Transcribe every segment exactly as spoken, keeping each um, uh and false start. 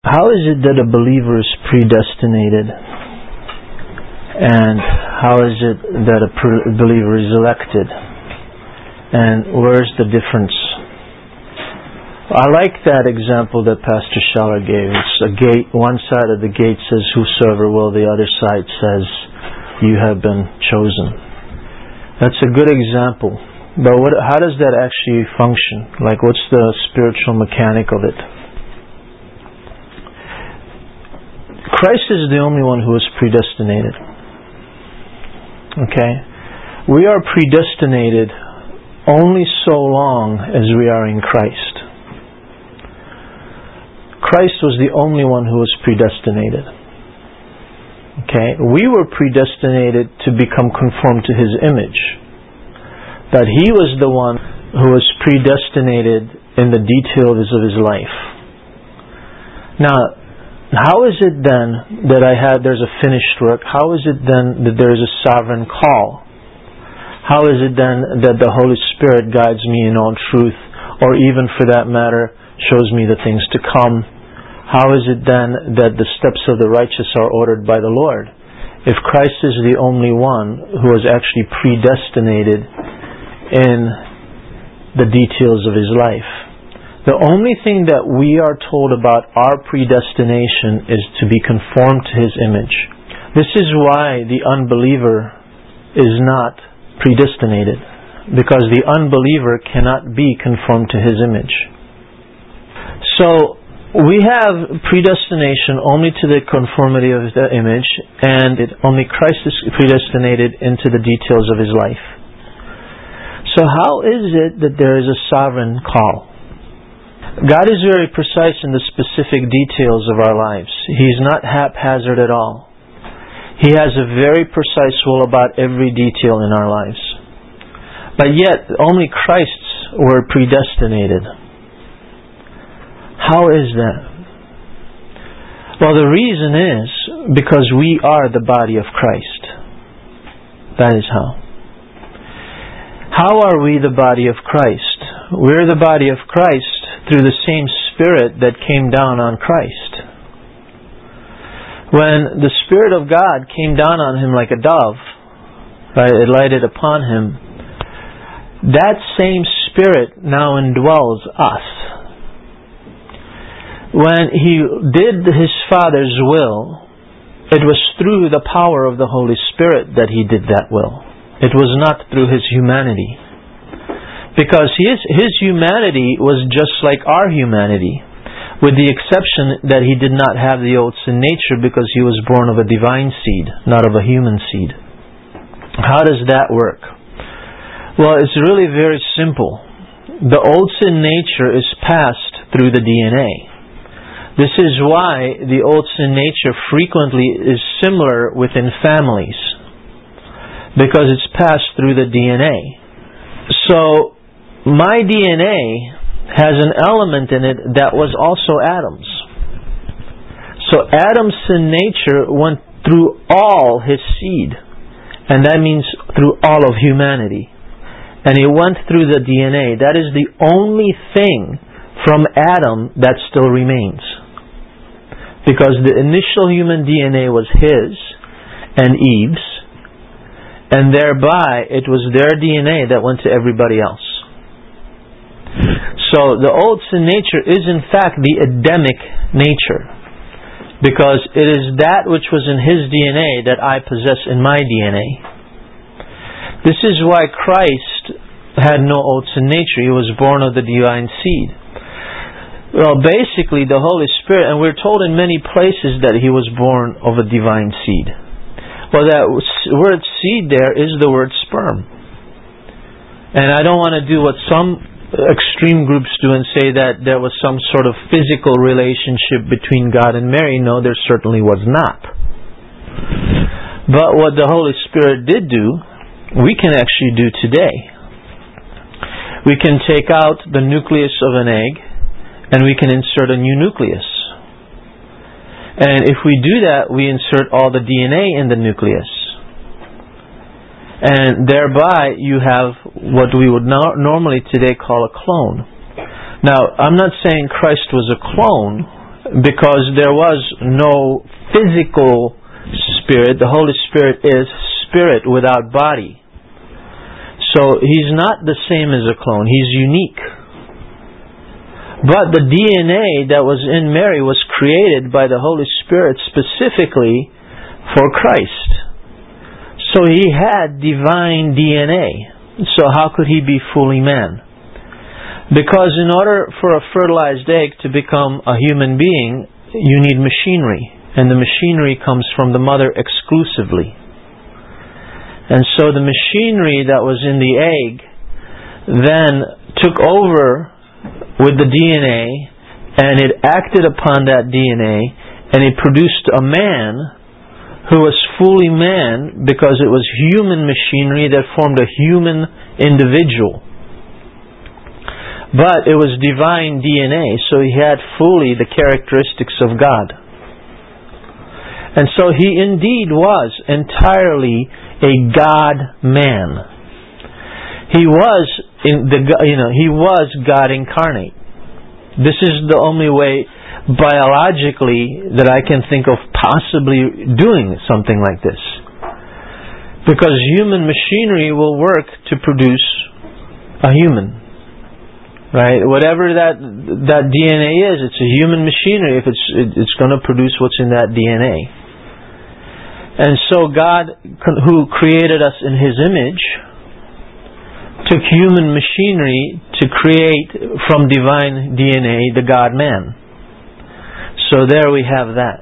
how is it that a believer is predestinated? And how is it that a pre- believer is elected? And where's the difference? I like that example that Pastor Schaller gave. It's a gate. One side of the gate says whosoever will, the other side says you have been chosen. That's a good example. But what, how does that actually function? Like, what's the spiritual mechanic of it? Christ is the only one who is predestinated. Okay? We are predestinated only so long as we are in Christ. Christ was the only one who was predestinated. Okay? We were predestinated to become conformed to His image. That He was the one who was predestinated in the details of His life. Now, how is it then that I had, there's a finished work? How is it then that there is a sovereign call? How is it then that the Holy Spirit guides me in all truth, or even for that matter, shows me the things to come? How is it then that the steps of the righteous are ordered by the Lord? If Christ is the only one who is actually predestinated in the details of His life. The only thing that we are told about our predestination is to be conformed to His image. This is why the unbeliever is not predestinated, because the unbeliever cannot be conformed to His image. So we have predestination only to the conformity of the image, and it, only Christ is predestinated into the details of His life. So how is it that there is a sovereign call? God is very precise in the specific details of our lives. He's not haphazard at all. He has a very precise will about every detail in our lives. But yet, only Christ's were predestinated. How is that? Well, the reason is because we are the body of Christ. That is how. How are we the body of Christ? We're the body of Christ through the same Spirit that came down on Christ. When the Spirit of God came down on Him like a dove, right, it lighted upon Him, that same Spirit now indwells us. When He did His Father's will, it was through the power of the Holy Spirit that He did that will. It was not through His humanity. Because His, his humanity was just like our humanity, with the exception that He did not have the old sin nature because He was born of a divine seed, not of a human seed. How does that work? Well, it's really very simple. The old sin nature is passed through the D N A. This is why the old sin nature frequently is similar within families, because it's passed through the D N A. So, my D N A has an element in it that was also Adam's. So, Adam's sin nature went through all his seed, and that means through all of humanity. And it went through the D N A. That is the only thing from Adam that still remains. Because the initial human D N A was his and Eve's, and thereby it was their D N A that went to everybody else. So the old sin nature is in fact the Adamic nature, because it is that which was in his D N A that I possess in my D N A. This is why Christ had no old sin nature. He was born of the divine seed. Well, basically the Holy Spirit, and we're told in many places that He was born of a divine seed. Well, that word seed there is the word sperm. And I don't want to do what some extreme groups do and say that there was some sort of physical relationship between God and Mary. No, there certainly was not. But what the Holy Spirit did do, we can actually do today. We can take out the nucleus of an egg and we can insert a new nucleus. And if we do that, we insert all the D N A in the nucleus. And thereby you have what we would no- normally today call a clone. Now, I'm not saying Christ was a clone because there was no physical spirit. The Holy Spirit is spirit without body. So He's not the same as a clone. He's unique. But the D N A that was in Mary was created by the Holy Spirit specifically for Christ. So He had divine D N A. So how could He be fully man? Because in order for a fertilized egg to become a human being, you need machinery. And the machinery comes from the mother exclusively. And so the machinery that was in the egg then took over with the D N A, and it acted upon that D N A, and it produced a man who was fully man because it was human machinery that formed a human individual. But it was divine D N A, so he had fully the characteristics of God. And so he indeed was entirely a God-man. He was in the you know he was God incarnate. This is the only way biologically that I can think of possibly doing something like this. Because human machinery will work to produce a human. Right? Whatever that that D N A is, it's a human machinery. If it's it's going to produce what's in that D N A. And so God, who created us in His image, took human machinery to create from divine D N A the God-man. So there we have that.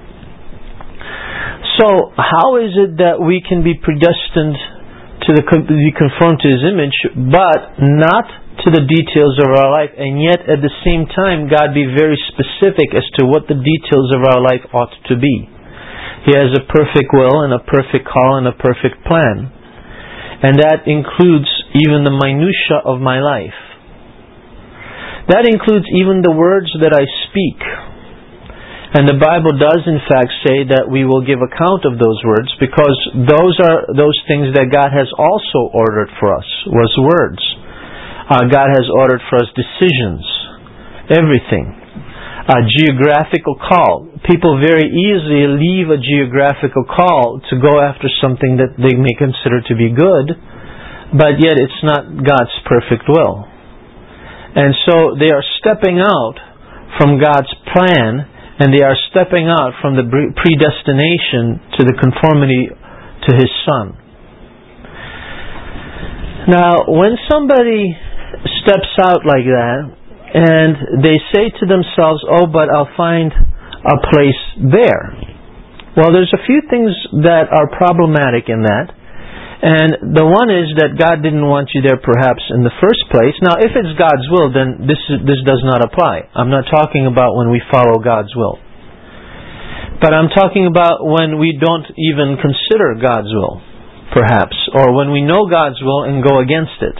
So how is it that we can be predestined to the, be conformed to His image, but not to the details of our life, and yet at the same time God be very specific as to what the details of our life ought to be? He has a perfect will and a perfect call and a perfect plan. And that includes even the minutia of my life. That includes even the words that I speak. And the Bible does in fact say that we will give account of those words, because those are those things that God has also ordered for us, was words. Uh, God has ordered for us decisions, everything. A geographical call. People very easily leave a geographical call to go after something that they may consider to be good, but yet it's not God's perfect will. And so they are stepping out from God's plan, and they are stepping out from the predestination to the conformity to His Son. Now, when somebody steps out like that, and they say to themselves, oh, but I'll find a place there. Well, there's a few things that are problematic in that. And the one is that God didn't want you there perhaps in the first place. Now, if it's God's will, then this is, this does not apply. I'm not talking about when we follow God's will. But I'm talking about when we don't even consider God's will, perhaps. Or when we know God's will and go against it.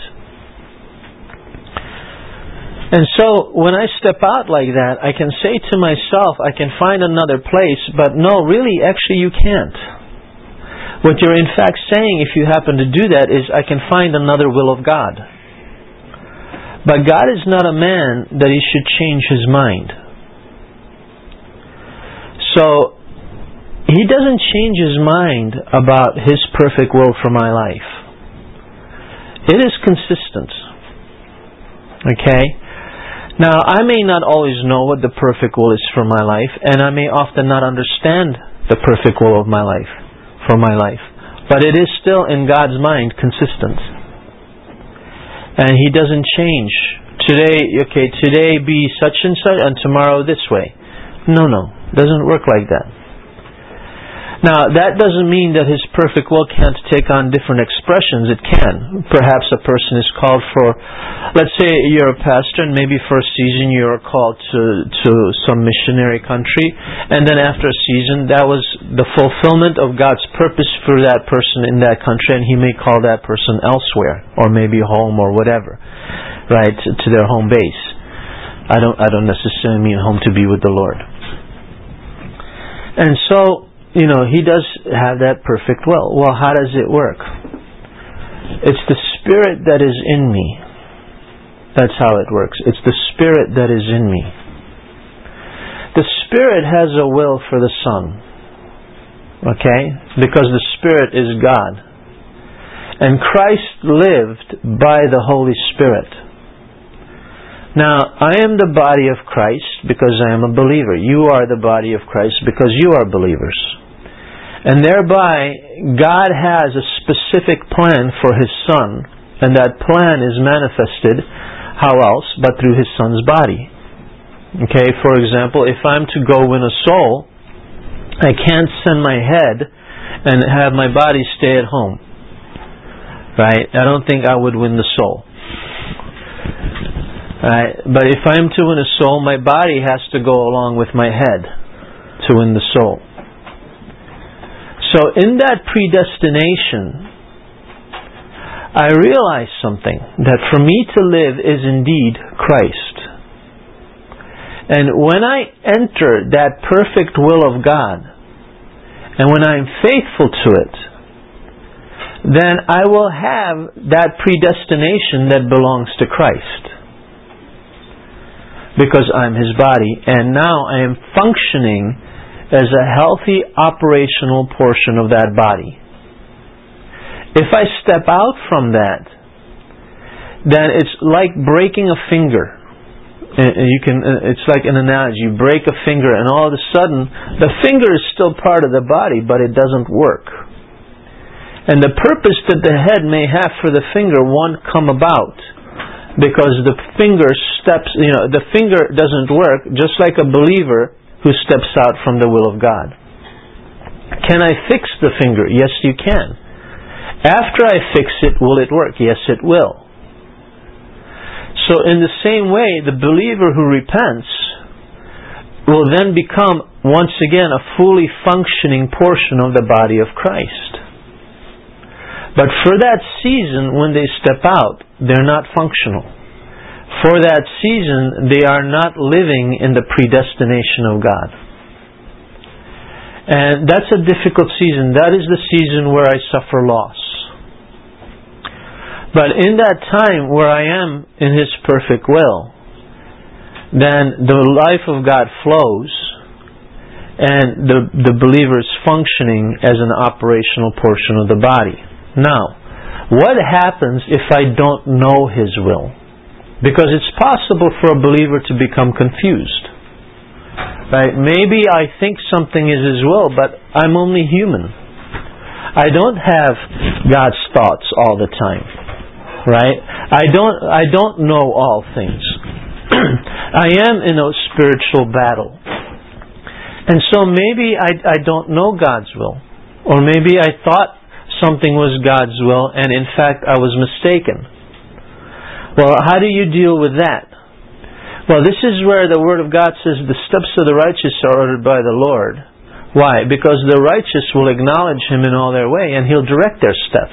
And so, when I step out like that, I can say to myself, I can find another place, but no, really, actually you can't. What you're in fact saying, if you happen to do that, is I can find another will of God. But God is not a man that He should change His mind. So, He doesn't change His mind about His perfect will for my life. It is consistent. Okay? Now, I may not always know what the perfect will is for my life, and I may often not understand the perfect will of my life, for my life. But it is still, in God's mind, consistent. And He doesn't change. Today, okay, today be such and such, and tomorrow this way. No, no. It doesn't work like that. Now, that doesn't mean that His perfect will can't take on different expressions. It can. Perhaps a person is called for, let's say you're a pastor, and maybe for a season you're called to, to some missionary country, and then after a season that was the fulfillment of God's purpose for that person in that country, and He may call that person elsewhere, or maybe home or whatever, right, to their home base. I don't, I don't necessarily mean home to be with the Lord. And so, you know, He does have that perfect will. Well, how does it work? It's the Spirit that is in me. That's how it works. It's the Spirit that is in me. The Spirit has a will for the Son. Okay? Because the Spirit is God. And Christ lived by the Holy Spirit. Now, I am the body of Christ because I am a believer. You are the body of Christ because you are believers. And thereby, God has a specific plan for His Son, and that plan is manifested, how else, but through His Son's body. Okay, for example, if I'm to go win a soul, I can't send my head and have my body stay at home. Right? I don't think I would win the soul. Right? But if I'm to win a soul, my body has to go along with my head to win the soul. So in that predestination, I realized something, that for me to live is indeed Christ. And when I enter that perfect will of God, and when I'm faithful to it, then I will have that predestination that belongs to Christ. Because I'm His body, and now I am functioning as a healthy operational portion of that body. If I step out from that, then it's like breaking a finger. You can, it's like an analogy. You break a finger and all of a sudden the finger is still part of the body, but it doesn't work. And the purpose that the head may have for the finger won't come about because the finger steps, you know, the finger doesn't work, just like a believer who steps out from the will of God. Can I fix the finger? Yes, you can. After I fix it, will it work? Yes, it will. So in the same way, the believer who repents will then become, once again, a fully functioning portion of the body of Christ. But for that season, when they step out, they're not functional. For that season, they are not living in the predestination of God. And that's a difficult season. That is the season where I suffer loss. But in that time where I am in His perfect will, then the life of God flows and the, the believer is functioning as an operational portion of the body. Now, what happens if I don't know His will? Because it's possible for a believer to become confused. Right? Maybe I think something is His will, but I'm only human. I don't have God's thoughts all the time. Right? I don't I don't know all things. I am in a spiritual battle. And so maybe I, I don't know God's will. Or maybe I thought something was God's will and in fact I was mistaken. Well, how do you deal with that? Well, this is where the Word of God says the steps of the righteous are ordered by the Lord. Why? Because the righteous will acknowledge Him in all their way and He'll direct their steps.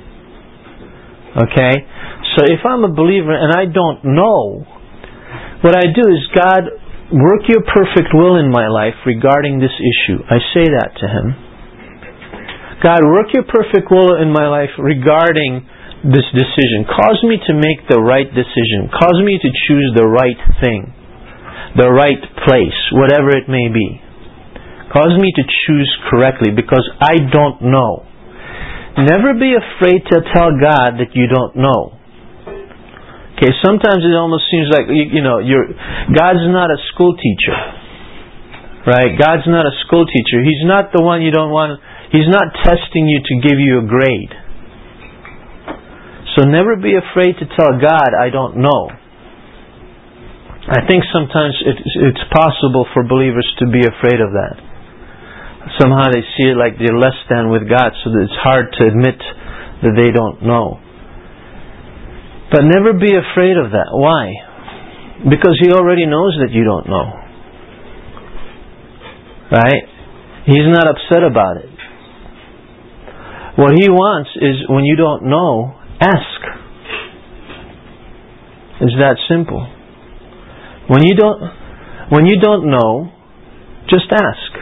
Okay? So if I'm a believer and I don't know, what I do is, God, work your perfect will in my life regarding this issue. I say that to Him. God, work your perfect will in my life regarding this decision. Cause me to make the right decision. Cause me to choose the right thing. The right place, whatever it may be. Cause me to choose correctly because I don't know. Never be afraid to tell God that you don't know. Okay, sometimes it almost seems like, you, you know, you're, God's not a school teacher. Right? God's not a school teacher. He's not the one you don't want, He's not testing you to give you a grade. So never be afraid to tell God, I don't know. I think sometimes it's, it's possible for believers to be afraid of that. Somehow they see it like they're less than with God, so that it's hard to admit that they don't know. But never be afraid of that. Why? Because He already knows that you don't know. Right? He's not upset about it. What He wants is, when you don't know, ask. It's that simple. When you don't, when you don't know, just ask.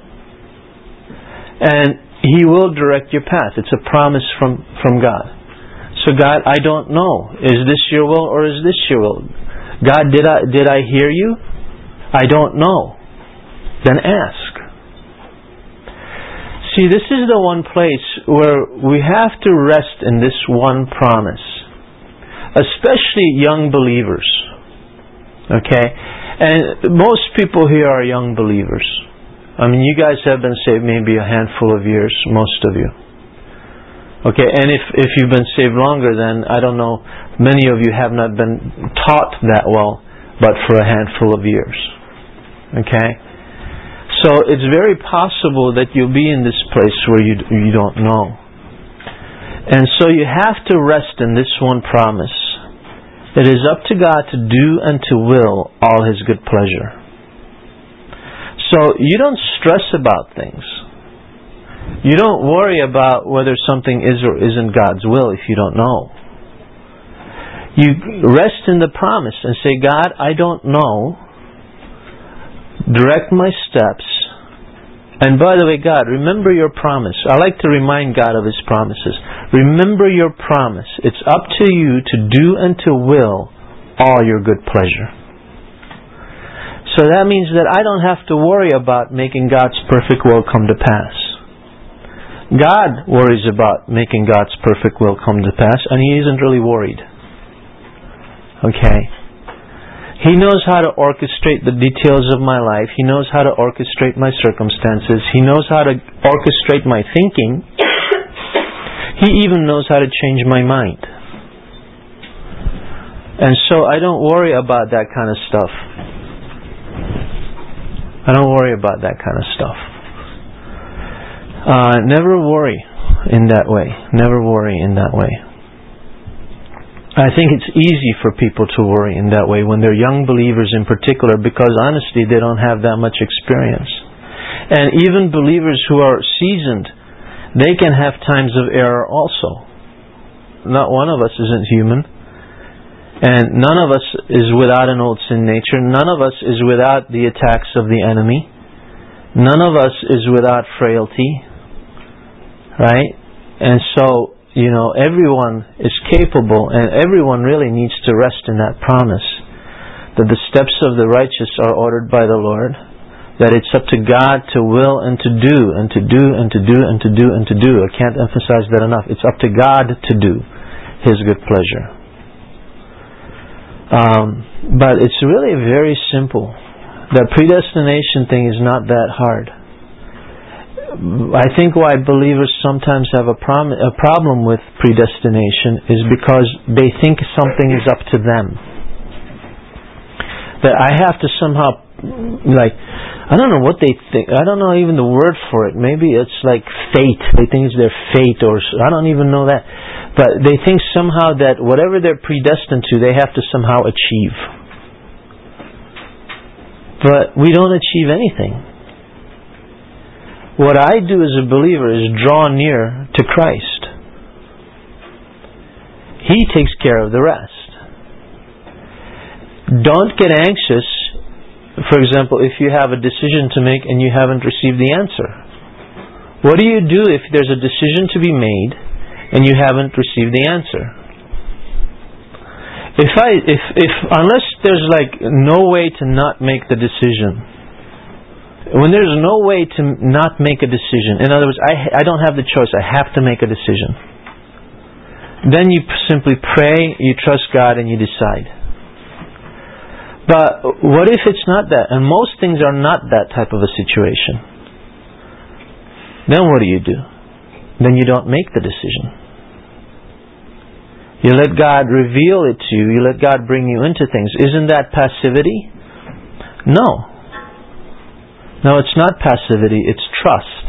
And He will direct your path. It's a promise from, from God. So God, I don't know. Is this your will or is this your will? God, did I did I hear you? I don't know. then ask. See, this is the one place where we have to rest in this one promise. Especially young believers. Okay? And most people here are young believers. I mean, you guys have been saved maybe a handful of years, most of you. Okay, and if, if you've been saved longer, then I don't know, many of you have not been taught that well, but for a handful of years. Okay? So it's very possible that you'll be in this place where you, you don't know. And so you have to rest in this one promise. It is up to God to do and to will all His good pleasure. So you don't stress about things. You don't worry about whether something is or isn't God's will if you don't know. You rest in the promise and say, God, I don't know. Direct my steps. And by the way, God, remember your promise. I like to remind God of His promises. Remember your promise. It's up to you to do and to will all your good pleasure. So that means that I don't have to worry about making God's perfect will come to pass. God worries about making God's perfect will come to pass, and He isn't really worried. Okay? He knows how to orchestrate the details of my life. He knows how to orchestrate my circumstances. He knows how to orchestrate my thinking. He even knows how to change my mind. And so I don't worry about that kind of stuff. I don't worry about that kind of stuff. Uh, never worry in that way. Never worry in that way. I think it's easy for people to worry in that way when they're young believers in particular, because honestly they don't have that much experience. And even believers who are seasoned, they can have times of error also. Not one of us isn't human. And none of us is without an old sin nature. None of us is without the attacks of the enemy. None of us is without frailty. Right? And so, you know, everyone is capable, and everyone really needs to rest in that promise that the steps of the righteous are ordered by the Lord, that it's up to God to will and to do, and to do, and to do, and to do, and to do. I can't emphasize that enough. It's up to God to do His good pleasure. Um, but it's really very simple. The predestination thing is not that hard. I think why believers sometimes have a, prom- a problem with predestination is because they think something is up to them. That I have to somehow, like, I don't know what they think. I don't know even the word for it. Maybe it's like fate. They think it's their fate, or I don't even know that. But they think somehow that whatever they're predestined to, they have to somehow achieve. But we don't achieve anything. What I do as a believer is draw near to Christ. He takes care of the rest. Don't get anxious, for example, if you have a decision to make and you haven't received the answer. What do you do if there's a decision to be made and you haven't received the answer? If I, if, if, unless there's like no way to not make the decision, when there's no way to not make a decision, in other words, I, I don't have the choice, I have to make a decision, then you simply pray, you trust God, and you decide. But what if it's not that? And most things are not that type of a situation. Then what do you do? Then you don't make the decision. You let God reveal it to you. You let God bring you into things. Isn't that passivity? No. No, it's not passivity. It's trust.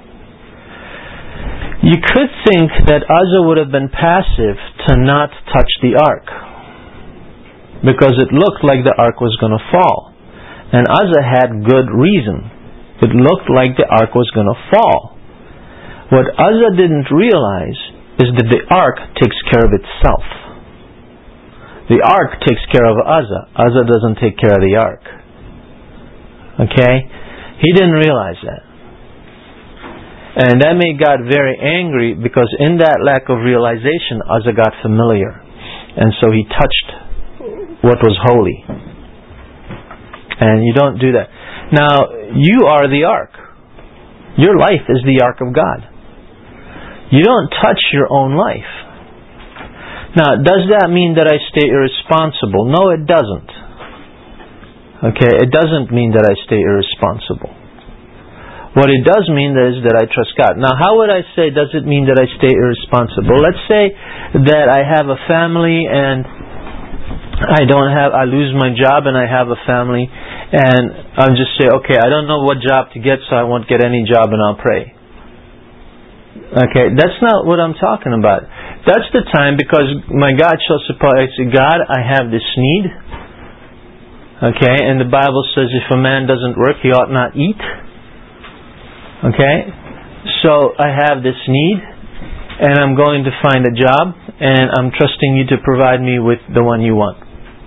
You could think that Uzzah would have been passive to not touch the ark, because it looked like the ark was going to fall. And Uzzah had good reason. It looked like the ark was going to fall. What Uzzah didn't realize is that the ark takes care of itself. The ark takes care of Uzzah. Uzzah doesn't take care of the ark. Okay? He didn't realize that. And that made God very angry, because in that lack of realization, Uzzah got familiar. And so he touched what was holy. And you don't do that. Now, you are the ark. Your life is the ark of God. You don't touch your own life. Now, does that mean that I stay irresponsible? No, it doesn't. Okay, it doesn't mean that I stay irresponsible. What it does mean is that I trust God. Now, how would I say, does it mean that I stay irresponsible? Let's say that I have a family and I don't have, I lose my job and I have a family, and I'll just say, okay, I don't know what job to get, so I won't get any job and I'll pray. Okay, that's not what I'm talking about. That's the time, because my God shall supply. I say, God, I have this need. Okay, and the Bible says if a man doesn't work, he ought not eat. Okay, so I have this need, and I'm going to find a job, and I'm trusting you to provide me with the one you want.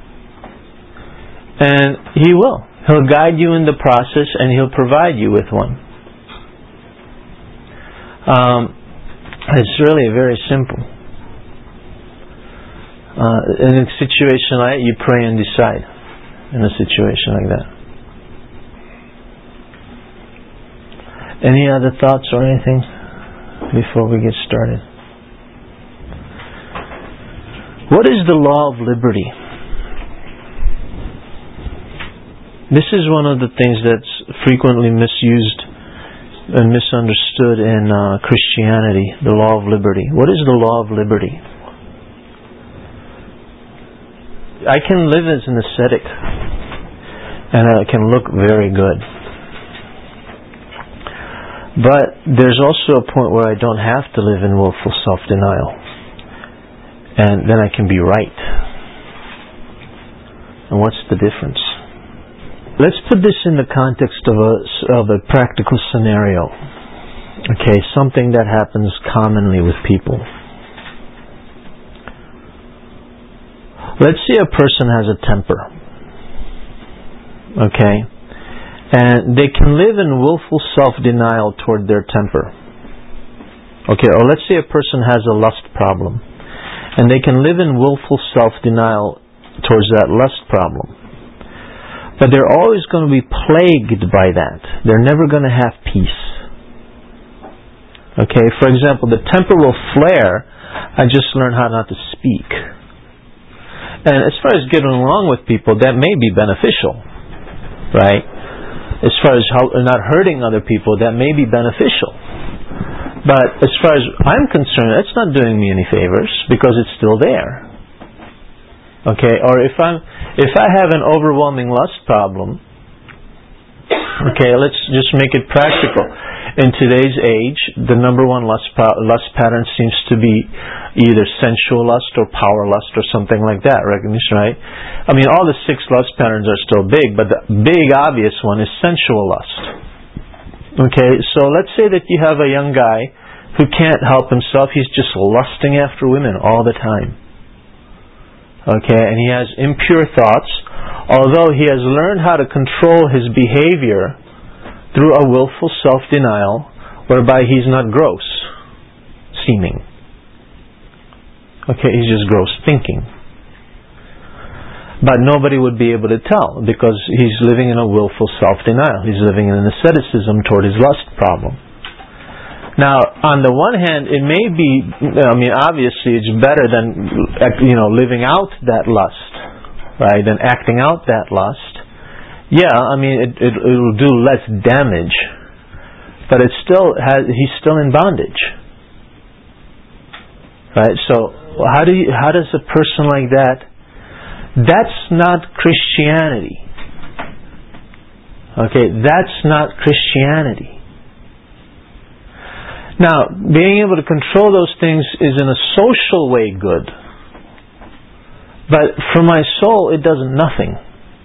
And He will. He'll guide you in the process, and He'll provide you with one. Um, it's really very simple. Uh, in a situation like that, you pray and decide. In a situation like that. Any other thoughts or anything before we get started? What is the law of liberty? This is one of the things that's frequently misused and misunderstood in uh, Christianity, the law of liberty. What is the law of liberty? I can live as an ascetic and I can look very good. But there's also a point where I don't have to live in willful self-denial. And then I can be right. And what's the difference? Let's put this in the context of a, of a practical scenario. Okay, something that happens commonly with people. Let's say a person has a temper. Okay? And they can live in willful self-denial toward their temper. Okay, or let's say a person has a lust problem. And they can live in willful self-denial towards that lust problem. But they're always going to be plagued by that. They're never going to have peace. Okay, for example, the temper will flare. I just learned how not to speak. And as far as getting along with people, that may be beneficial. Right? As far as how, not hurting other people, that may be beneficial. But as far as I'm concerned, that's not doing me any favors, because it's still there. Okay, or if I'm, if I have an overwhelming lust problem, okay, let's just make it practical. In today's age, the number one lust lust pattern seems to be either sensual lust or power lust or something like that, recognition, right? I mean, all the six lust patterns are still big, but the big obvious one is sensual lust. Okay, so let's say that you have a young guy who can't help himself. He's just lusting after women all the time. Okay, and he has impure thoughts, although he has learned how to control his behavior through a willful self-denial, whereby he's not gross seeming. Okay, he's just gross thinking. But nobody would be able to tell, because he's living in a willful self-denial. He's living in an asceticism toward his lust problem. Now, on the one hand, it may be, I mean, obviously it's better than, you know, living out that lust, right, than acting out that lust. Yeah, I mean, it, it, it will do less damage, but it still has, he's still in bondage. Right? So, how do you, how does a person like that, that's not Christianity. Okay, that's not Christianity. Now, being able to control those things is in a social way good. But for my soul, it does nothing.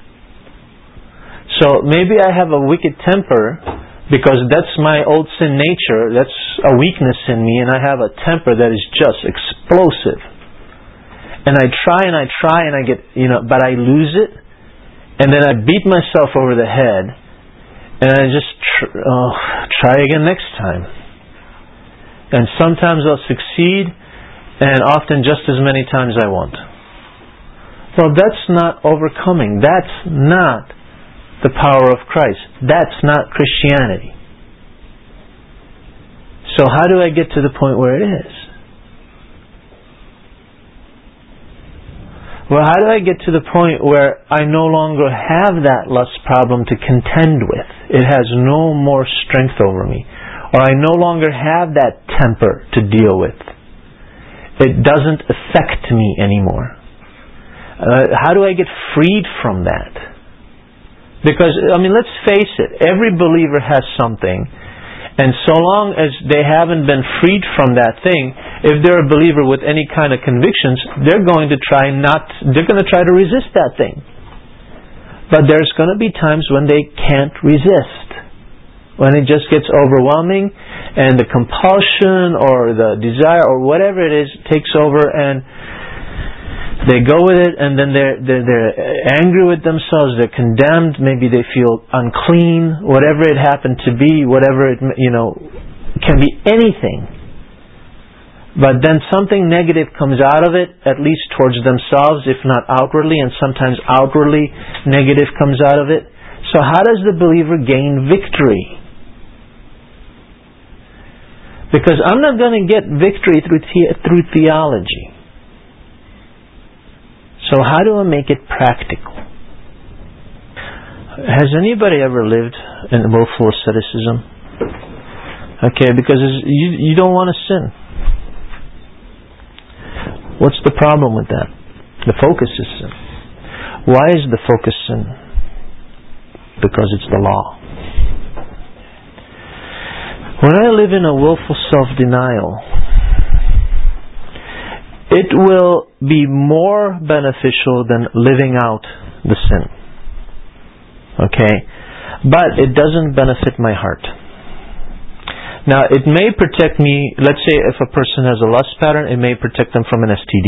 So maybe I have a wicked temper because that's my old sin nature, that's a weakness in me, and I have a temper that is just explosive. And I try and I try and I get, you know, but I lose it, and then I beat myself over the head, and I just tr- oh, try again next time. And sometimes I'll succeed, and often just as many times I won't. Well, that's not overcoming. That's not the power of Christ. That's not Christianity. So how do I get to the point where it is? Well, how do I get to the point where I no longer have that lust problem to contend with? It has no more strength over me. Or I no longer have that temper to deal with. It doesn't affect me anymore. Uh, how do I get freed from that? Because, I mean, let's face it, every believer has something. And so long as they haven't been freed from that thing, if they're a believer with any kind of convictions, they're going to try not, they're going to try to resist that thing. But there's going to be times when they can't resist. When it just gets overwhelming and the compulsion or the desire or whatever it is takes over and they go with it, and then they're, they're, they're angry with themselves, they're condemned, maybe they feel unclean, whatever it happened to be, whatever it, you know, can be anything. But then something negative comes out of it, at least towards themselves, if not outwardly, and sometimes outwardly negative comes out of it. So how does the believer gain victory? Because I'm not going to get victory through the- through theology. So how do I make it practical? Has anybody ever lived in willful asceticism? Okay, because you, you don't want to sin. What's the problem with that? The focus is sin. Why is the focus sin? Because it's the law. When I live in a willful self-denial, it will be more beneficial than living out the sin. Okay? But it doesn't benefit my heart. Now, it may protect me, let's say if a person has a lust pattern, it may protect them from an S T D.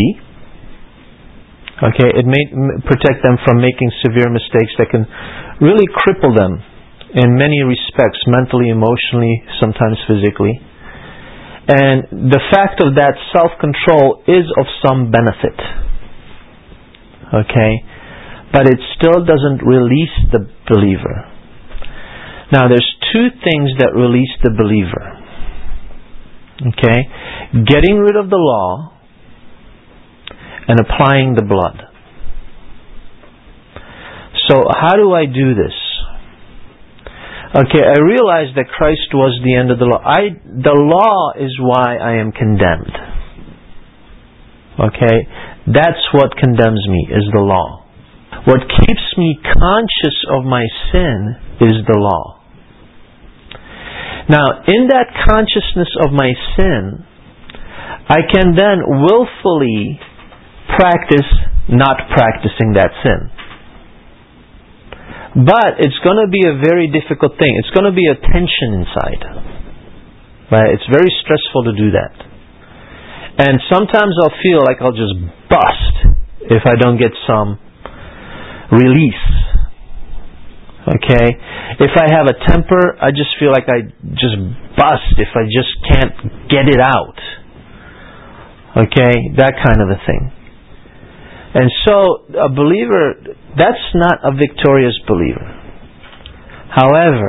Okay? It may protect them from making severe mistakes that can really cripple them in many respects, mentally, emotionally, sometimes physically. And the fact of that self-control is of some benefit. Okay? But it still doesn't release the believer. Now there's two things that release the believer. Okay? Getting rid of the law and applying the blood. So how do I do this? Okay, I realize that Christ was the end of the law. I, the law is why I am condemned. Okay? That's what condemns me, is the law. What keeps me conscious of my sin is the law. Now, in that consciousness of my sin, I can then willfully practice not practicing that sin. But it's going to be a very difficult thing. It's going to be a tension inside. Right? It's very stressful to do that. And sometimes I'll feel like I'll just bust if I don't get some release. Okay? If I have a temper, I just feel like I just bust if I just can't get it out. Okay? That kind of a thing. And so, a believer, that's not a victorious believer. However,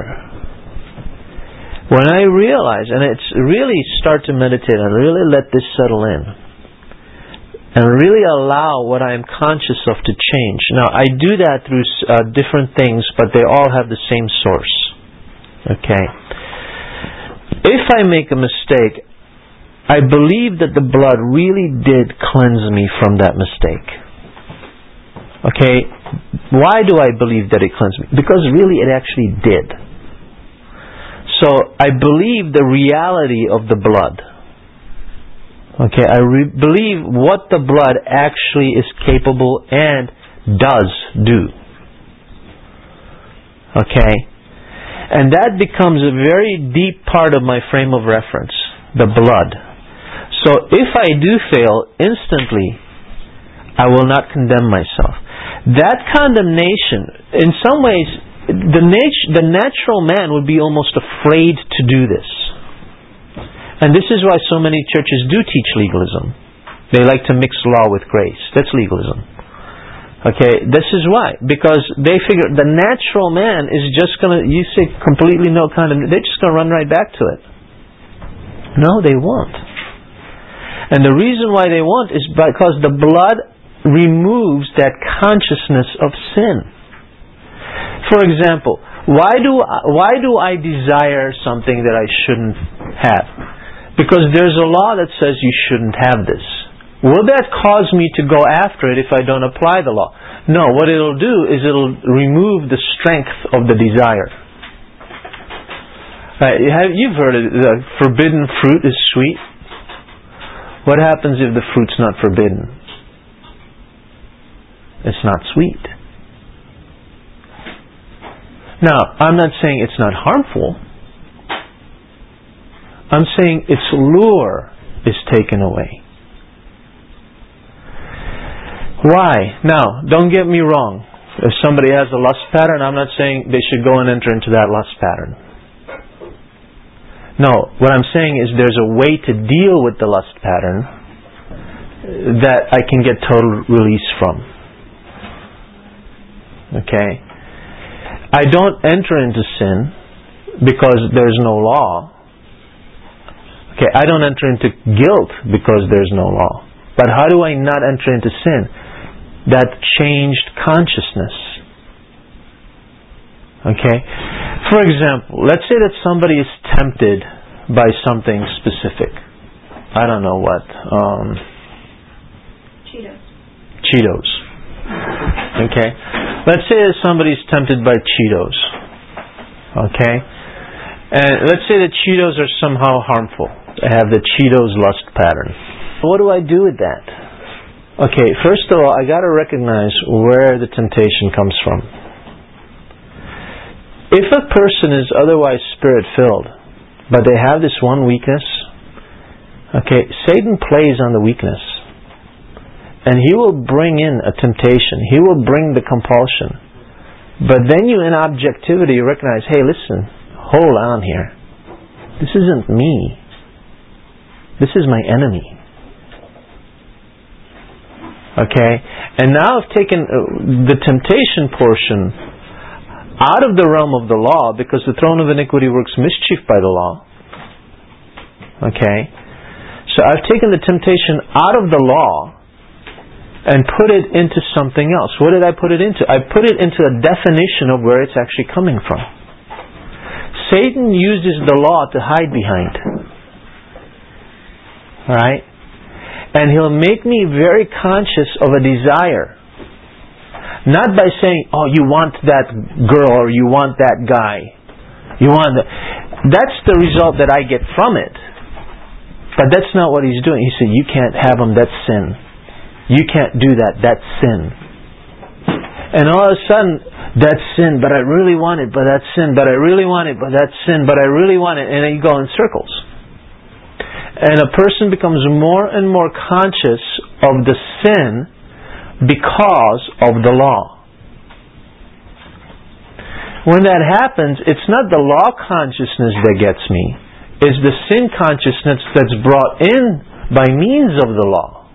when I realize, and it's really start to meditate and really let this settle in, and really allow what I am conscious of to change. Now, I do that through uh, different things, but they all have the same source. Okay? If I make a mistake, I believe that the blood really did cleanse me from that mistake. Okay, why do I believe that it cleansed me? Because really it actually did. So I believe the reality of the blood. Okay, I re- believe what the blood actually is capable and does do. Okay, and that becomes a very deep part of my frame of reference, the blood. So if I do fail, instantly I will not condemn myself. That condemnation, in some ways, the, nat- the natural man would be almost afraid to do this. And this is why so many churches do teach legalism. They like to mix law with grace. That's legalism. Okay, this is why. Because they figure the natural man is just going to, you say completely no condemnation, they're just going to run right back to it. No, they won't. And the reason why they won't is because the blood removes that consciousness of sin. For example, why do I, why do I desire something that I shouldn't have? Because there's a law that says you shouldn't have this. Will that cause me to go after it if I don't apply the law? No, what it'll do is it'll remove the strength of the desire. Right, you've heard it, the forbidden fruit is sweet. What happens if the fruit's not forbidden? It's not sweet. Now, I'm not saying it's not harmful. I'm saying its lure is taken away. Why? Now, don't get me wrong. If somebody has a lust pattern, I'm not saying they should go and enter into that lust pattern. No, what I'm saying is there's a way to deal with the lust pattern that I can get total release from. Okay? I don't enter into sin because there's no law. Okay, I don't enter into guilt because there's no law. But how do I not enter into sin? That changed consciousness. Okay? For example, let's say that somebody is tempted by something specific. I don't know what. Um, Cheetos. Cheetos. Okay? Let's say that somebody is tempted by Cheetos. Okay? And let's say that Cheetos are somehow harmful. They have the Cheetos lust pattern. What do I do with that? Okay, first of all, I got to recognize where the temptation comes from. If a person is otherwise spirit-filled, but they have this one weakness, okay, Satan plays on the weakness. And he will bring in a temptation. He will bring the compulsion. But then you, in objectivity, recognize, hey, listen, hold on here. This isn't me. This is my enemy. Okay? And now I've taken the temptation portion out of the realm of the law, because the throne of iniquity works mischief by the law. Okay? So I've taken the temptation out of the law and put it into something else. What did I put it into? I put it into a definition of where it's actually coming from. Satan uses the law to hide behind. Right? And he'll make me very conscious of a desire. Not by saying, oh, you want that girl or you want that guy. You want that. That's the result that I get from it. But that's not what he's doing. He said, you can't have them, that's sin. You can't do that, that's sin. And all of a sudden, that's sin, but I really want it, but that's sin, but I really want it, but that's sin, but I really want it. And then you go in circles. And a person becomes more and more conscious of the sin because of the law. When that happens, it's not the law consciousness that gets me. It's the sin consciousness that's brought in by means of the law.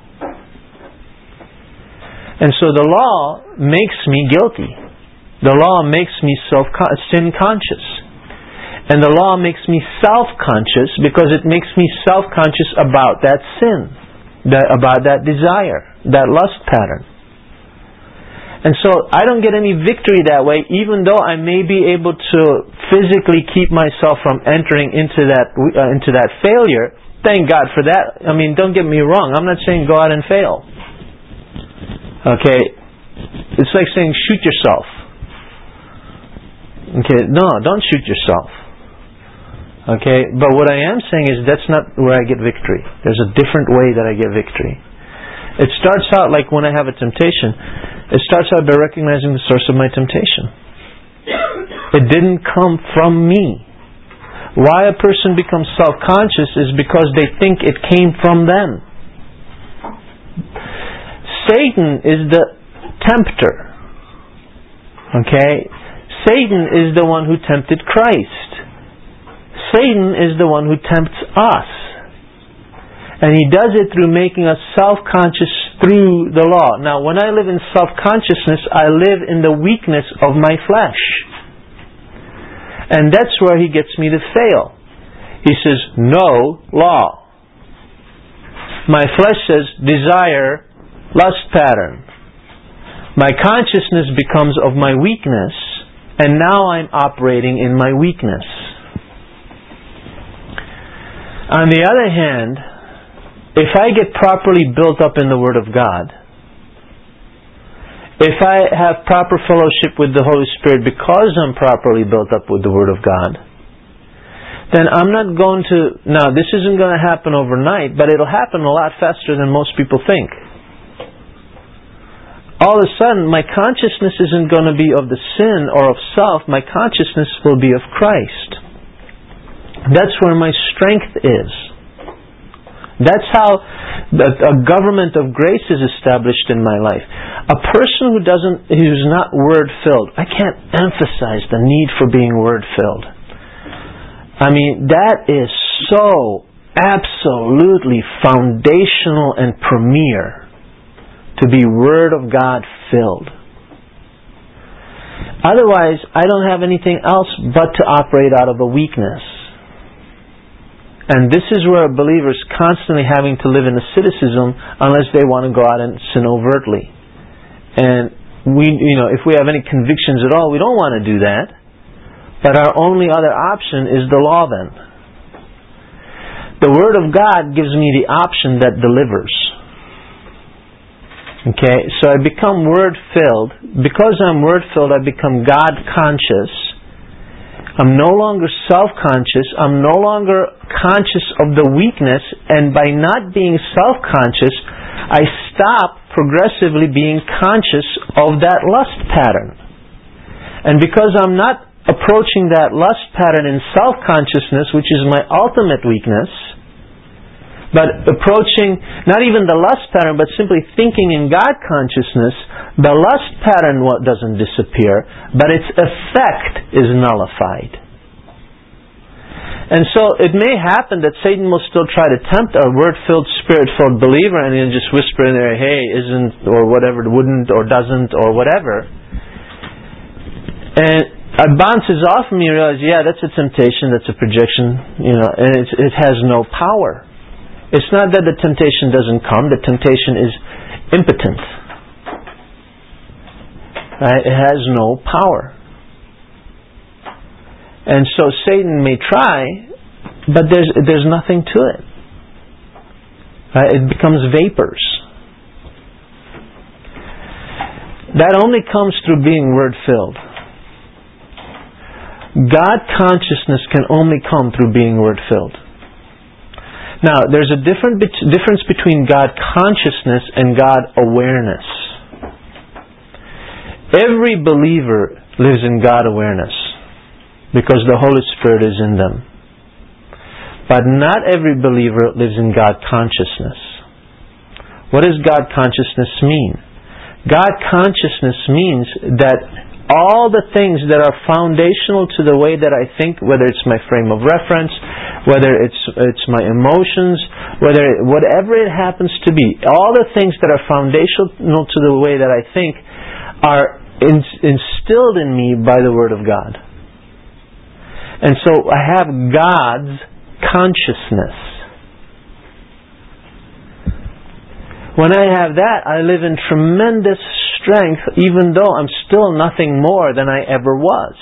And so the law makes me guilty. The law makes me self sin conscious. And the law makes me self-conscious because it makes me self-conscious about that sin, that, about that desire, that lust pattern. And so I don't get any victory that way, even though I may be able to physically keep myself from entering into that uh, into that failure. Thank God for that. I mean, don't get me wrong. I'm not saying go out and fail. Okay? It's like saying shoot yourself. Okay? No, don't shoot yourself. Okay, but what I am saying is that's not where I get victory. There's a different way that I get victory. It starts out like when I have a temptation. It starts out by recognizing the source of my temptation. It didn't come from me. Why a person becomes self-conscious is because they think it came from them. Satan is the tempter. Okay? Satan is the one who tempted Christ. Satan is the one who tempts us. And he does it through making us self-conscious through the law. Now, when I live in self-consciousness, I live in the weakness of my flesh. And that's where he gets me to fail. He says, no law. My flesh says, desire, lust pattern. My consciousness becomes of my weakness, and now I'm operating in my weakness. On the other hand, if I get properly built up in the Word of God, if I have proper fellowship with the Holy Spirit because I'm properly built up with the Word of God, then I'm not going to... Now, this isn't going to happen overnight, but it'll happen a lot faster than most people think. All of a sudden, my consciousness isn't going to be of the sin or of self. My consciousness will be of Christ. That's where my strength is. That's how a government of grace is established in my life. A person who doesn't, who's not word-filled, I can't emphasize the need for being word-filled. I mean, that is so absolutely foundational and premier to be Word of God filled. Otherwise, I don't have anything else but to operate out of a weakness. And this is where a believer is constantly having to live in asceticism unless they want to go out and sin overtly. And we, you know, if we have any convictions at all, we don't want to do that. But our only other option is the law then. The Word of God gives me the option that delivers. Okay, so I become Word-filled. Because I'm Word-filled, I become God-conscious. I'm no longer self-conscious. I'm no longer conscious of the weakness. And by not being self-conscious, I stop progressively being conscious of that lust pattern. And because I'm not approaching that lust pattern in self-consciousness, which is my ultimate weakness, but approaching not even the lust pattern, but simply thinking in God consciousness, the lust pattern doesn't disappear, but its effect is nullified. And so it may happen that Satan will still try to tempt a word-filled, spirit-filled believer, and he'll just whisper in there, hey, isn't, or whatever, wouldn't, or doesn't, or whatever. And it bounces off of me, you realize, yeah, that's a temptation, that's a projection, you know, and it's, it has no power. It's not that the temptation doesn't come, the temptation is impotent. Right? It has no power. And so Satan may try, but there's there's nothing to it. Right? It becomes vapors. That only comes through being Word-filled. God consciousness can only come through being Word-filled. Now, there's a different difference between God consciousness and God awareness. Every believer lives in God awareness because the Holy Spirit is in them. But not every believer lives in God consciousness. What does God consciousness mean? God consciousness means that all the things that are foundational to the way that I think, whether it's my frame of reference, whether it's it's my emotions, whether it, whatever it happens to be, all the things that are foundational to the way that I think are in, instilled in me by the Word of God. And so I have God's consciousness. When I have that, I live in tremendous strength, even though I'm still nothing more than I ever was.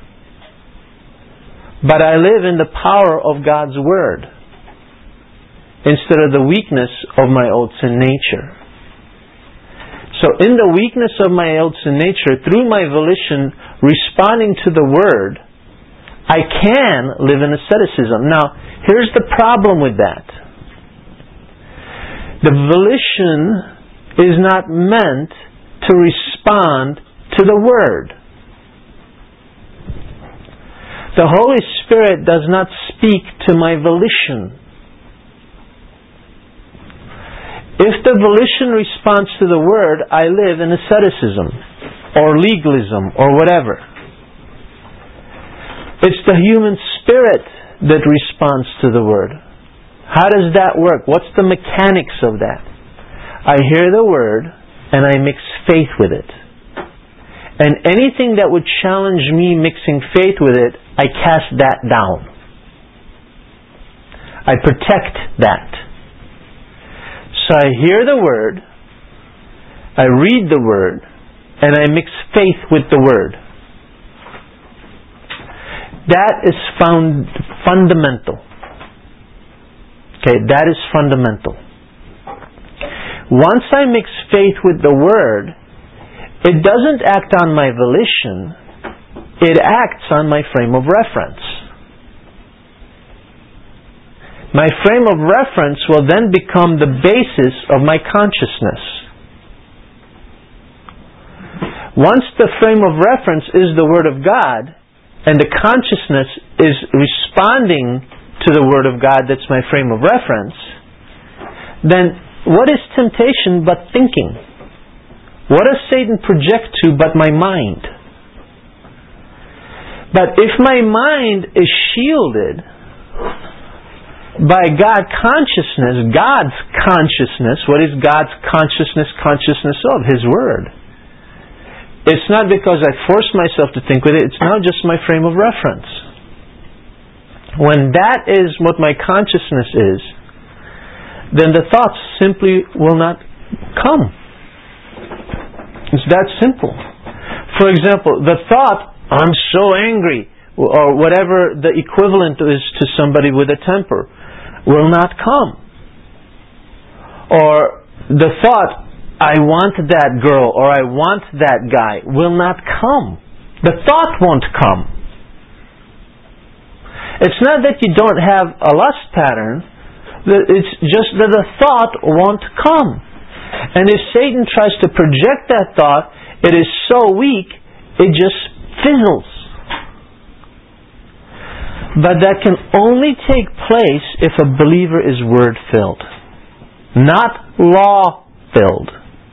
But I live in the power of God's Word instead of the weakness of my old sin nature. So in the weakness of my old sin nature, through my volition responding to the Word, I can live in asceticism. Now, here's the problem with that. The volition is not meant to respond to the Word. The Holy Spirit does not speak to my volition. If the volition responds to the Word, I live in asceticism or legalism or whatever. It's the human spirit that responds to the Word. How does that work? What's the mechanics of that? I hear the Word and I mix faith with it. And anything that would challenge me mixing faith with it, I cast that down. I protect that. So I hear the Word, I read the Word, and I mix faith with the Word. That is found fundamental. Okay, that is fundamental. Once I mix faith with the Word, it doesn't act on my volition, it acts on my frame of reference. My frame of reference will then become the basis of my consciousness. Once the frame of reference is the Word of God, and the consciousness is responding to the Word of God that's my frame of reference, then what is temptation but thinking? What does Satan project to but my mind? But if my mind is shielded by God consciousness, God's consciousness, what is God's consciousness consciousness of? His Word. It's not because I force myself to think with it, it's now just my frame of reference. When that is what my consciousness is, then the thoughts simply will not come. It's that simple. For example, the thought, I'm so angry, or whatever the equivalent is to somebody with a temper, will not come. Or the thought, I want that girl or I want that guy, will not come. The thought won't come. It's not that you don't have a lust pattern, it's just that the thought won't come. And if Satan tries to project that thought, it is so weak, it just fizzles. But that can only take place if a believer is Word-filled, not law-filled.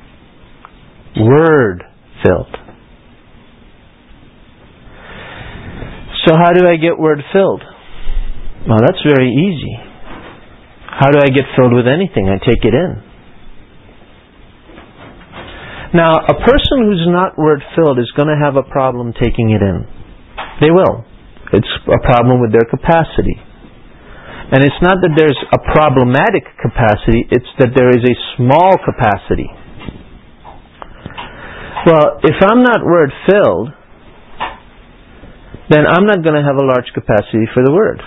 Word-filled. So how do I get Word-filled? Well, that's very easy. How do I get filled with anything? I take it in. Now, a person who's not Word-filled is going to have a problem taking it in. They will. It's a problem with their capacity. And it's not that there's a problematic capacity, it's that there is a small capacity. Well, if I'm not Word-filled, then I'm not going to have a large capacity for the Word.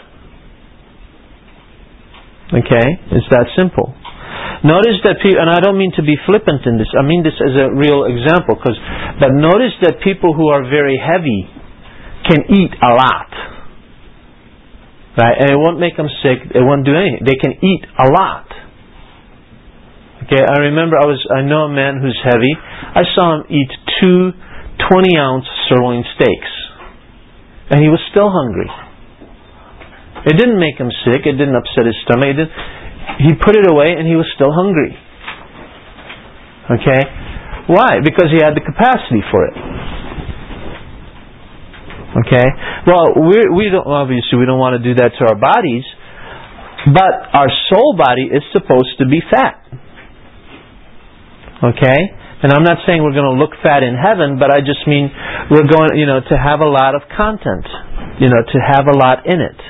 Okay? It's that simple. Notice that people, and I don't mean to be flippant in this, I mean this as a real example, because, but notice that people who are very heavy can eat a lot. Right? And it won't make them sick, it won't do anything. They can eat a lot. Okay, I remember I was I know a man who's heavy. I saw him eat two twenty ounce sirloin steaks. And he was still hungry. It didn't make him sick, it didn't upset his stomach, it didn't, he put it away and he was still hungry. Okay? Why? Because he had the capacity for it. Okay? Well, we we don't obviously we don't want to do that to our bodies, but our soul body is supposed to be fat. Okay? And I'm not saying we're going to look fat in heaven, but I just mean we're going, you know, to have a lot of content, you know, to have a lot in it.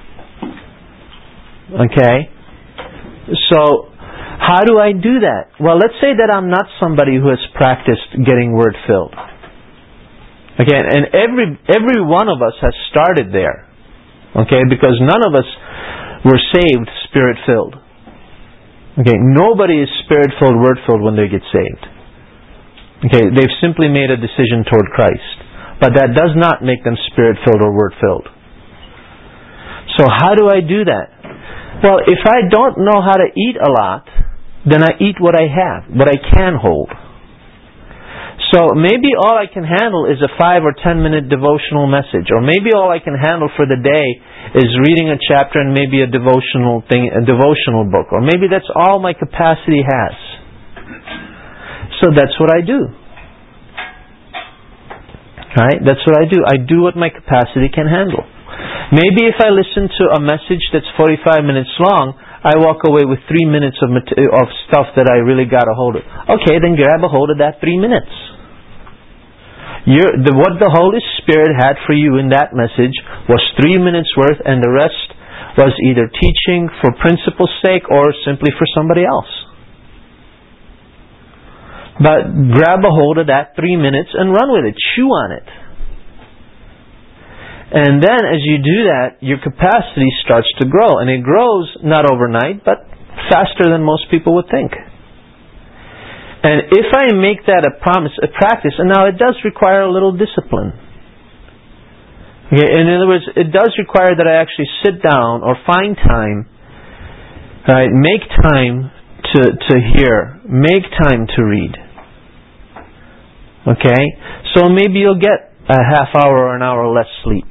Okay? So, how do I do that? Well, let's say that I'm not somebody who has practiced getting Word-filled. Okay, and every every one of us has started there. Okay, because none of us were saved Spirit-filled. Okay, nobody is Spirit-filled, Word-filled when they get saved. Okay, they've simply made a decision toward Christ. But that does not make them Spirit-filled or Word-filled. So how do I do that? Well, if I don't know how to eat a lot, then I eat what I have, what I can hold. So maybe all I can handle is a five or ten minute devotional message. Or maybe all I can handle for the day is reading a chapter and maybe a devotional thing, a devotional book. Or maybe that's all my capacity has. So that's what I do. Right? That's what I do. I do what my capacity can handle. Maybe if I listen to a message that's forty-five minutes long, I walk away with three minutes of mat- of stuff that I really got a hold of. Okay, then grab a hold of that three minutes. You're, the, what the Holy Spirit had for you in that message was three minutes worth, and the rest was either teaching for principle's sake or simply for somebody else. But grab a hold of that three minutes and run with it. Chew on it. And then as you do that, your capacity starts to grow. And it grows not overnight, but faster than most people would think. And if I make that a promise, a practice, and now it does require a little discipline. Okay, in other words, it does require that I actually sit down or find time, right, make time to, to hear, make time to read. Okay? So maybe you'll get a half hour or an hour less sleep.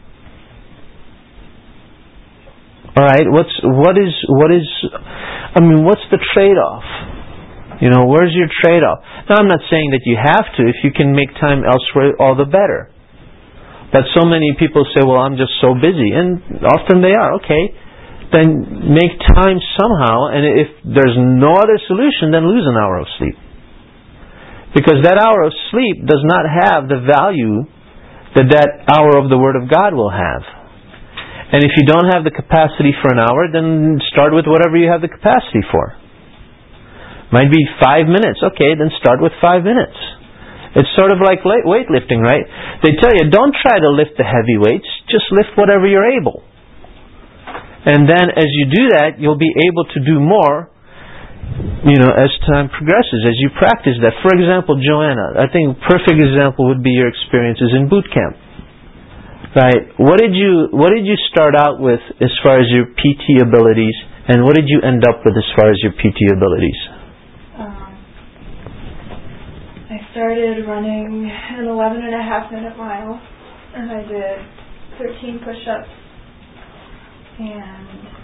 Alright, what's, what is, what is, I mean, what's the trade-off? You know, where's your trade-off? Now, I'm not saying that you have to. If you can make time elsewhere, all the better. But so many people say, well, I'm just so busy. And often they are. Okay, then make time somehow. And if there's no other solution, then lose an hour of sleep. Because that hour of sleep does not have the value that that hour of the Word of God will have. And if you don't have the capacity for an hour, then start with whatever you have the capacity for. Might be five minutes. Okay, then start with five minutes. It's sort of like weightlifting, right? They tell you, don't try to lift the heavy weights. Just lift whatever you're able. And then as you do that, you'll be able to do more, you know, as time progresses, as you practice that. For example, Joanna, I think a perfect example would be your experiences in boot camp. Right? What did you, what did you start out with as far as your P T abilities, and what did you end up with as far as your P T abilities? I started running an eleven and a half minute mile, and I did thirteen push-ups and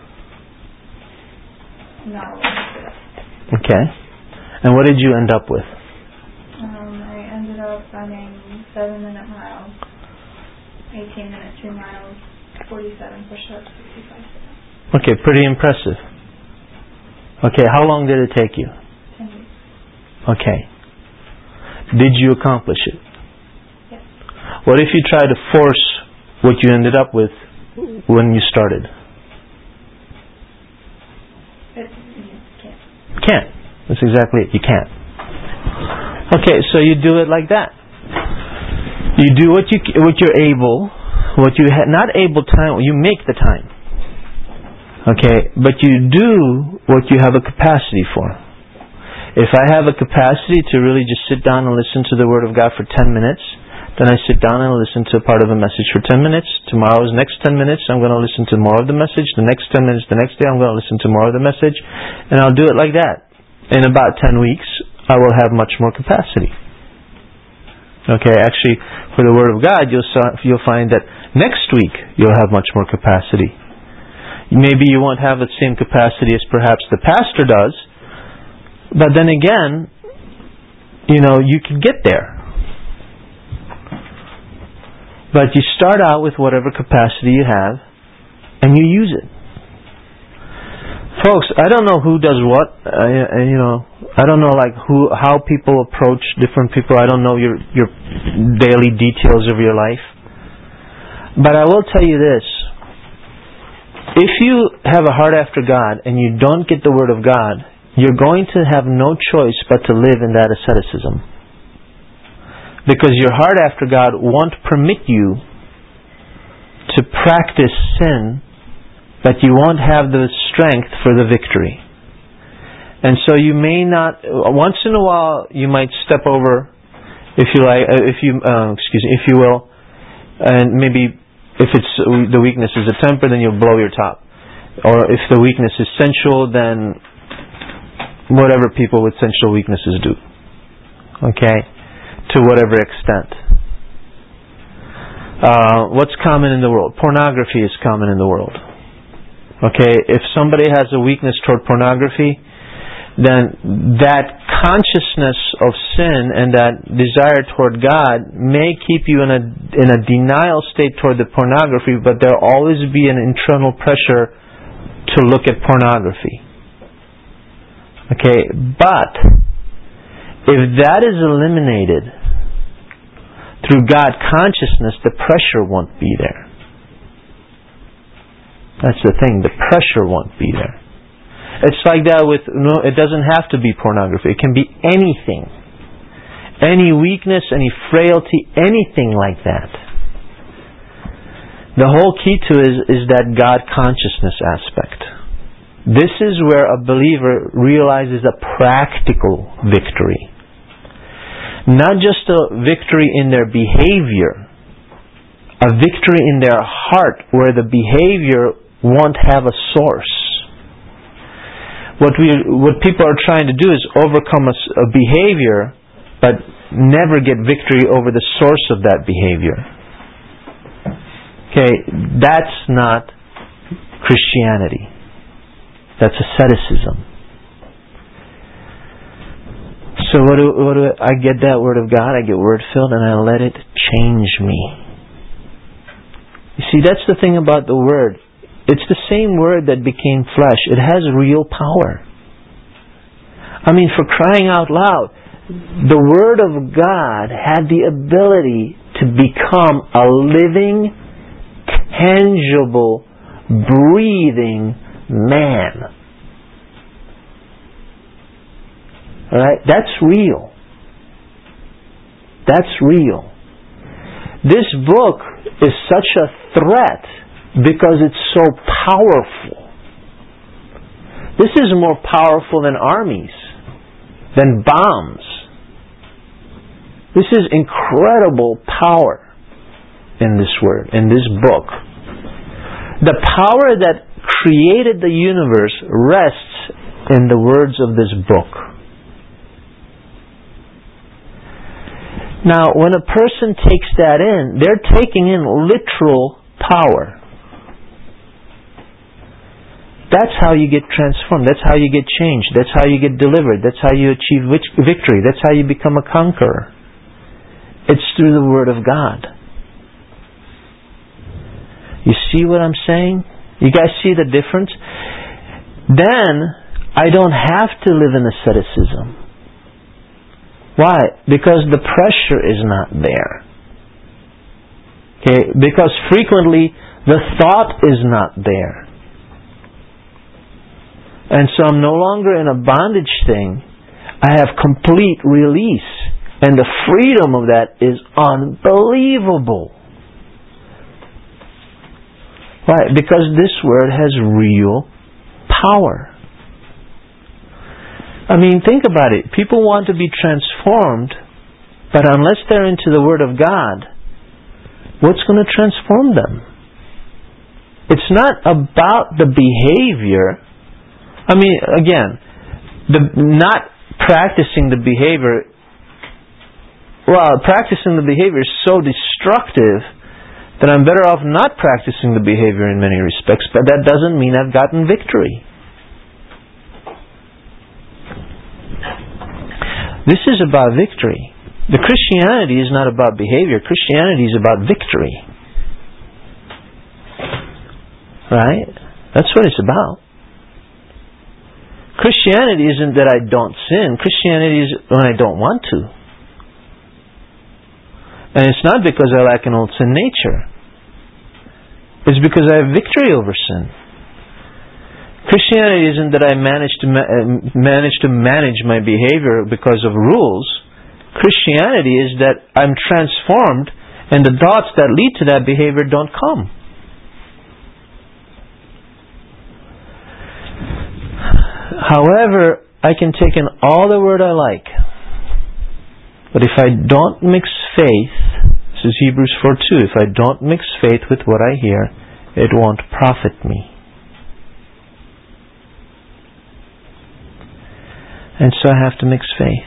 not a lot of sit-ups. Okay. And what did you end up with? Um, I ended up running seven minute miles, eighteen minute two miles, forty-seven push-ups, sixty-five sit-ups. Okay, pretty impressive. Okay, how long did it take you? Ten weeks. Okay. Did you accomplish it? Yes. What if you tried to force what you ended up with when you started? It, you can't. You can't. That's exactly it. You can't. Okay, so you do it like that. You do what you what you're able, what you ha- not able time. You make the time. Okay, but you do what you have a capacity for. If I have a capacity to really just sit down and listen to the Word of God for ten minutes, then I sit down and listen to part of a message for ten minutes. Tomorrow's next ten minutes, I'm going to listen to more of the message. The next ten minutes, the next day, I'm going to listen to more of the message. And I'll do it like that. In about ten weeks, I will have much more capacity. Okay, actually, for the Word of God, you'll you'll find that next week you'll have much more capacity. Maybe you won't have the same capacity as perhaps the pastor does, but then again, you know, you can get there. But you start out with whatever capacity you have, and you use it. Folks, I don't know who does what. Uh, you know, I don't know like who, how people approach different people. I don't know your your daily details of your life. But I will tell you this: if you have a heart after God and you don't get the Word of God, you're going to have no choice but to live in that asceticism. Because your heart after God won't permit you to practice sin, but you won't have the strength for the victory. And so you may not, once in a while you might step over, if you like, if you, uh, excuse me, if you will, and maybe if it's the weakness is a temper, then you'll blow your top. Or if the weakness is sensual, then whatever people with sensual weaknesses do. Okay? To whatever extent. Uh, what's common in the world? Pornography is common in the world. Okay? If somebody has a weakness toward pornography, then that consciousness of sin and that desire toward God may keep you in a in a denial state toward the pornography, but there'll always be an internal pressure to look at pornography. Okay, but if that is eliminated through God consciousness, the pressure won't be there. That's the thing, the pressure won't be there. It's like that with, no, it doesn't have to be pornography. It can be anything. Any weakness, any frailty, anything like that. The whole key to it is, is that God consciousness aspect. This is where a believer realizes a practical victory. Not just a victory in their behavior, a victory in their heart where the behavior won't have a source. What we, what people are trying to do is overcome a, a behavior, but never get victory over the source of that behavior. Okay, that's not Christianity. That's asceticism. So what do, what do I get that Word of God? I get Word filled and I let it change me. You see, that's the thing about the Word. It's the same Word that became flesh. It has real power. I mean, for crying out loud, the Word of God had the ability to become a living, tangible, breathing man. Alright? That's real. That's real. This book is such a threat because it's so powerful. This is more powerful than armies, than bombs. This is incredible power in this word, in this book. The power that created the universe rests in the words of this book. Now, when a person takes that in, they're taking in literal power. That's how you get transformed. That's how you get changed. That's how you get delivered. That's how you achieve victory. That's how you become a conqueror. It's through the Word of God. You see what I'm saying? You guys see the difference? Then, I don't have to live in asceticism. Why? Because the pressure is not there. Okay? Because frequently the thought is not there. And so I'm no longer in a bondage thing. I have complete release. And the freedom of that is unbelievable. Why? Because this word has real power. I mean, think about it. People want to be transformed, but unless they're into the Word of God, what's going to transform them? It's not about the behavior. I mean, again, the not practicing the behavior, well, practicing the behavior is so destructive that I'm better off not practicing the behavior in many respects, but that doesn't mean I've gotten victory. This is about victory. The Christianity is not about behavior. Christianity is about victory. Right? That's what it's about. Christianity isn't that I don't sin. Christianity is when I don't want to. And it's not because I lack an old sin nature. It's because I have victory over sin. Christianity isn't that I manage to ma- manage to manage my behavior because of rules. Christianity is that I'm transformed and the thoughts that lead to that behavior don't come. However, I can take in all the word I like. But if I don't mix faith, this is Hebrews four two, if I don't mix faith with what I hear, it won't profit me. And so I have to mix faith.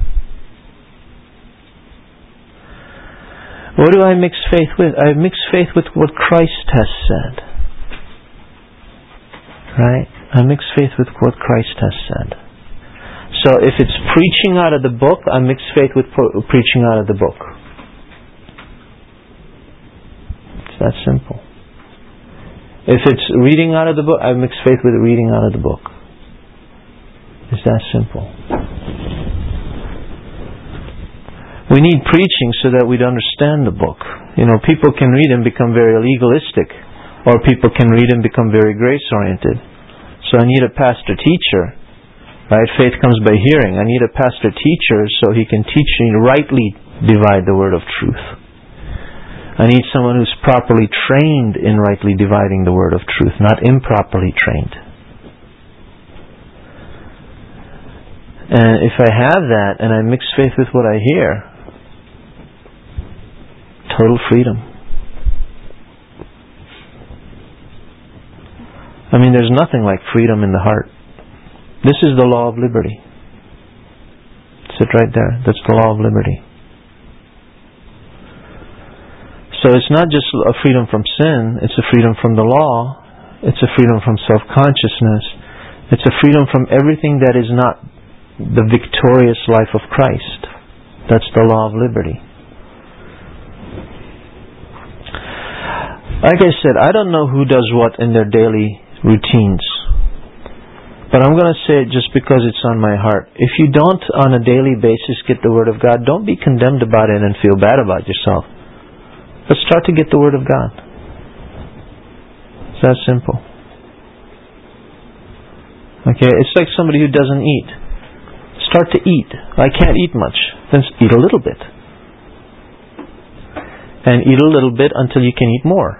What do I mix faith with? I mix faith with what Christ has said. Right? I mix faith with what Christ has said. So if it's preaching out of the book, I mix faith with pro- preaching out of the book. It's that simple. If it's reading out of the book, I mix faith with reading out of the book. It's that simple. We need preaching so that we'd understand the book. You know, people can read and become very legalistic, or people can read and become very grace-oriented. So I need a pastor-teacher, right? Faith comes by hearing. I need a pastor-teacher so he can teach me to rightly divide the word of truth. I need someone who's properly trained in rightly dividing the word of truth, not improperly trained. And if I have that and I mix faith with what I hear, total freedom. I mean, there's nothing like freedom in the heart. This is the law of liberty. Sit right there. That's the law of liberty. So it's not just a freedom from sin, it's a freedom from the law, it's a freedom from self-consciousness, it's a freedom from everything that is not the victorious life of Christ. That's the law of liberty. Like I said, I don't know who does what in their daily routines. But I'm going to say it just because it's on my heart. If you don't on a daily basis get the Word of God, don't be condemned about it and feel bad about yourself. But start to get the Word of God. It's that simple. Okay, it's like somebody who doesn't eat. Start to eat. I can't eat much. Then eat a little bit. And eat a little bit until you can eat more.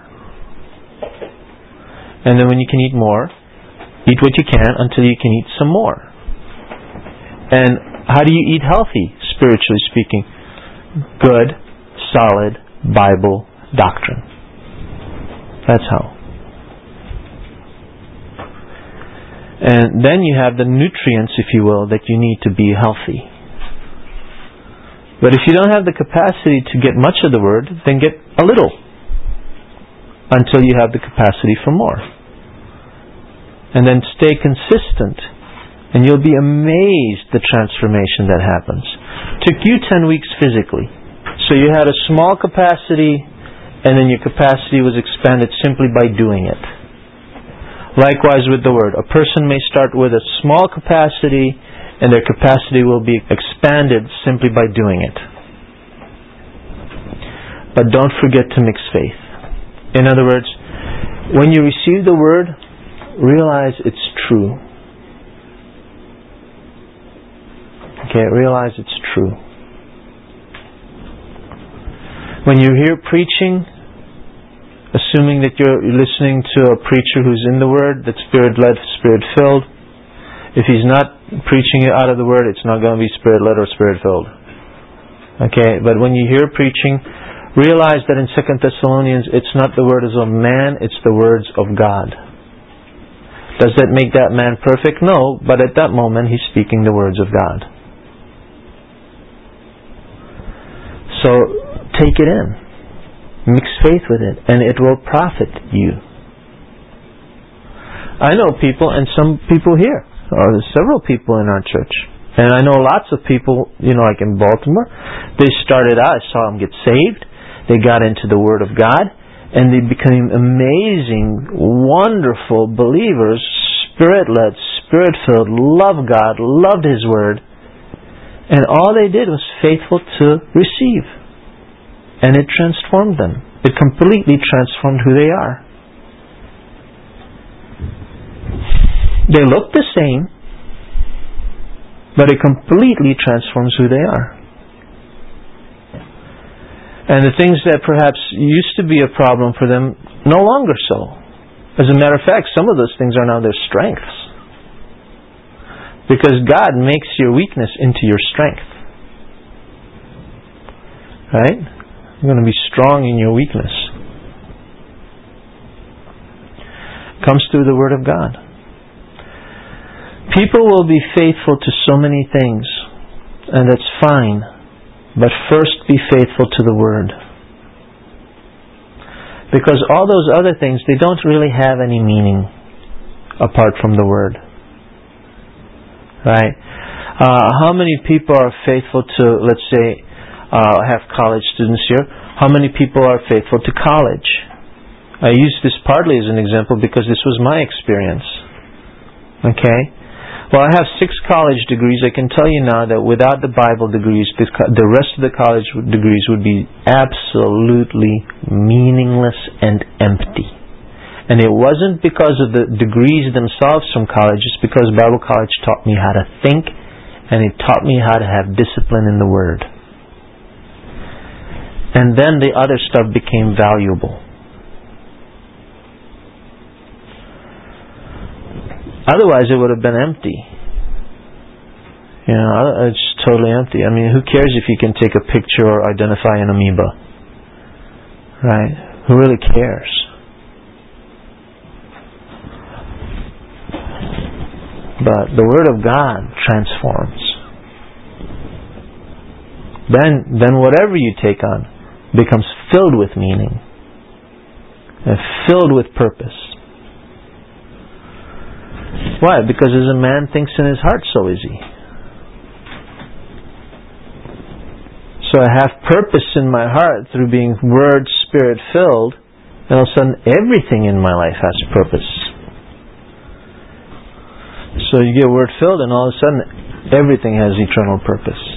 And then when you can eat more, eat what you can until you can eat some more. And how do you eat healthy, spiritually speaking? Good, solid Bible doctrine. That's how. And then you have the nutrients, if you will, that you need to be healthy. But if you don't have the capacity to get much of the Word, then get a little until you have the capacity for more. And then stay consistent, and you'll be amazed the transformation that happens. Took you ten weeks physically. So you had a small capacity, and then your capacity was expanded simply by doing it. Likewise with the Word. A person may start with a small capacity, and their capacity will be expanded simply by doing it. But don't forget to mix faith. In other words, when you receive the Word, realize it's true. Okay, realize it's true. When you hear preaching, assuming that you're listening to a preacher who's in the Word, that's Spirit-led, Spirit-filled, if he's not preaching it out of the Word, it's not going to be Spirit-led or Spirit-filled. Okay, but when you hear preaching, realize that in Second Thessalonians, it's not the words of man, it's the words of God. Does that make that man perfect? No, but at that moment, he's speaking the words of God. So, take it in. Mix faith with it, and it will profit you. I know people, and some people here, or several people in our church, and I know lots of people, you know, like in Baltimore, they started out, I saw them get saved, they got into the Word of God, and they became amazing, wonderful believers, Spirit-led, Spirit-filled, loved God, loved His Word, and all they did was faithful to receive. And it transformed them. It completely transformed who they are. They look the same, but it completely transforms who they are. And the things that perhaps used to be a problem for them, no longer so. As a matter of fact, some of those things are now their strengths. Because God makes your weakness into your strength. Right? You're going to be strong in your weakness. Comes through the Word of God. People will be faithful to so many things, and that's fine. But first be faithful to the Word. Because all those other things, they don't really have any meaning apart from the Word. Right? Uh, how many people are faithful to, let's say, Uh, have college students here. How many people are faithful to college? I use this partly as an example because this was my experience. Okay? Well, I have six college degrees. I can tell you now that without the Bible degrees, the, the rest of the college degrees would be absolutely meaningless and empty. And it wasn't because of the degrees themselves from college. It's because Bible college taught me how to think, and it taught me how to have discipline in the Word. And then the other stuff became valuable. Otherwise, it would have been empty. You know, it's totally empty. I mean, who cares if you can take a picture or identify an amoeba? Right? Who really cares? But the Word of God transforms. Then, then whatever you take on becomes filled with meaning and filled with purpose. Why? Because as a man thinks in his heart, so is he. So I have purpose in my heart through being Word, Spirit filled, and all of a sudden everything in my life has purpose. So you get Word filled, and all of a sudden everything has eternal purpose.